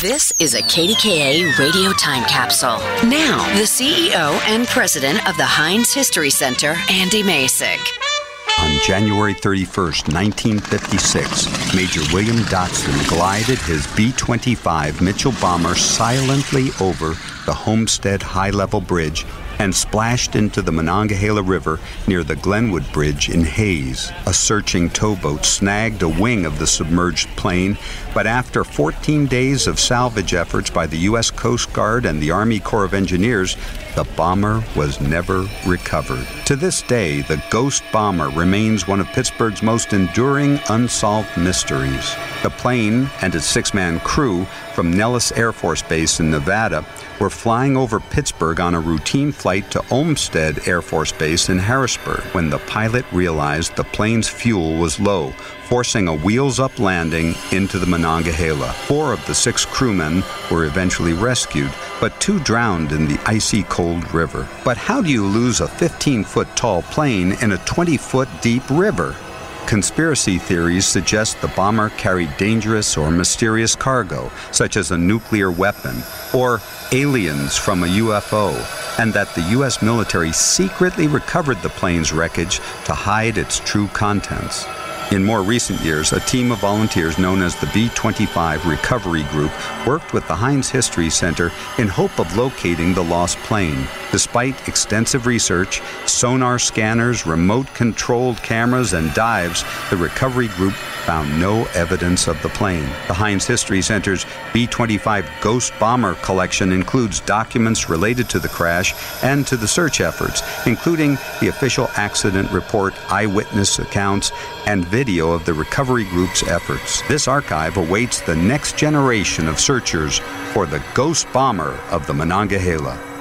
This is a KDKA radio time capsule. Now, the CEO and president of the Heinz History Center, Andy Masich. On January 31st, 1956, Major William Dotson glided his B-25 Mitchell bomber silently over the Homestead High-Level Bridge and splashed into the Monongahela River near the Glenwood Bridge in Hays. A searching towboat snagged a wing of the submerged plane, but after 14 days of salvage efforts by the U.S. Coast Guard and the Army Corps of Engineers, the bomber was never recovered. To this day, the Ghost Bomber remains one of Pittsburgh's most enduring unsolved mysteries. The plane and its six-man crew from Nellis Air Force Base in Nevada were flying over Pittsburgh on a routine flight to Olmsted Air Force Base in Harrisburg when the pilot realized the plane's fuel was low, forcing a wheels-up landing into the Monongahela. 4 of the 6 crewmen were eventually rescued, but 2 drowned in the icy cold river. But how do you lose a 15-foot tall plane in a 20-foot deep river? Conspiracy theories suggest the bomber carried dangerous or mysterious cargo, such as a nuclear weapon, or aliens from a UFO, and that the U.S. military secretly recovered the plane's wreckage to hide its true contents. In more recent years, a team of volunteers known as the B-25 Recovery Group worked with the Heinz History Center in hope of locating the lost plane. Despite extensive research, sonar scanners, remote-controlled cameras, and dives, the recovery group found no evidence of the plane. The Heinz History Center's B-25 Ghost Bomber collection includes documents related to the crash and to the search efforts, including the official accident report, eyewitness accounts, and video of the recovery group's efforts. This archive awaits the next generation of searchers for the Ghost Bomber of the Monongahela.